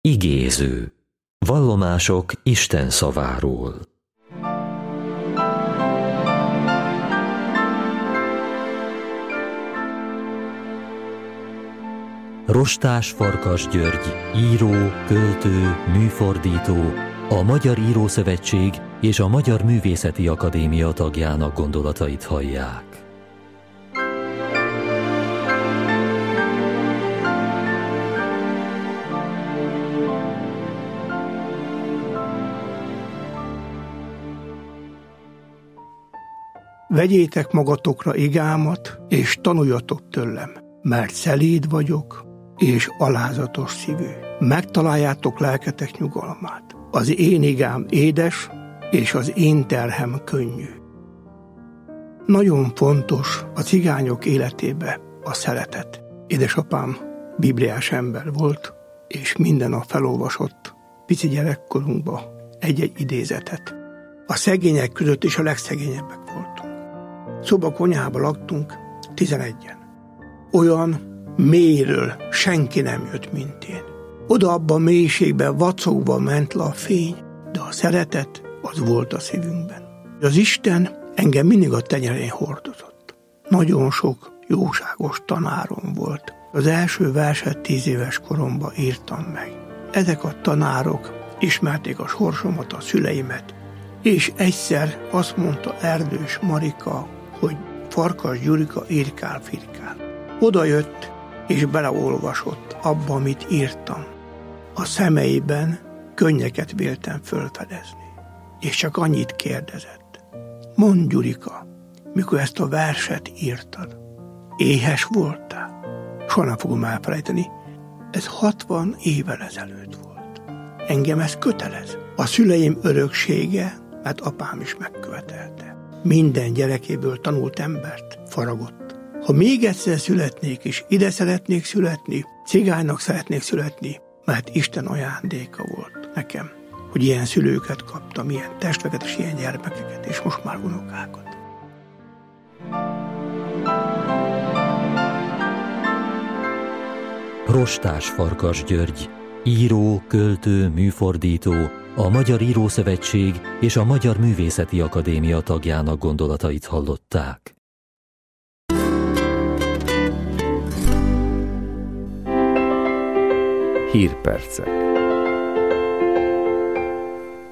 Igéző. Vallomások Isten szaváról. Rostás Farkas György, író, költő, műfordító, a Magyar Írószövetség és a Magyar Művészeti Akadémia tagjának gondolatait hallják. Vegyétek magatokra igámat, és tanuljatok tőlem, mert szelíd vagyok, és alázatos szívű. Megtaláljátok lelketek nyugalmát. Az én igám édes, és az én terhem könnyű. Nagyon fontos a cigányok életébe a szeretet. Édesapám bibliás ember volt, és minden nap felolvasott pici gyerekkorunkba egy-egy idézetet. A szegények között is a legszegényebbek voltunk. Szobakonyhába laktunk 11-en. Olyan mélyről senki nem jött, mint én. Oda abban a mélységben vacogva ment le a fény, de a szeretet az volt a szívünkben. Az Isten engem mindig a tenyerén hordozott. Nagyon sok jóságos tanárom volt. Az első verset 10 éves koromban írtam meg. Ezek a tanárok ismerték a sorsomat, a szüleimet, és egyszer azt mondta Erdős Marika, hogy Farkas Gyurika írkál-firkál. Oda jött, és beleolvasott abba, amit írtam. A szemeiben könnyeket véltem fölfedezni. És csak annyit kérdezett. Mondd, Gyurika, mikor ezt a verset írtad, éhes voltál? Soha nem fogom elfelejteni. Ez 60 évvel ezelőtt volt. Engem ez kötelez. A szüleim öröksége, mert apám is megkövetelte. Minden gyerekéből tanult embert faragott. Ha még egyszer születnék is, ide szeretnék születni, cigánynak szeretnék születni, mert Isten ajándéka volt nekem, hogy ilyen szülőket kaptam, ilyen testveket és ilyen gyermekeket, és most már unokákat. Rostás Farkas György, író, költő, műfordító, a Magyar Írószövetség és a Magyar Művészeti Akadémia tagjának gondolatait hallották. Hírpercek.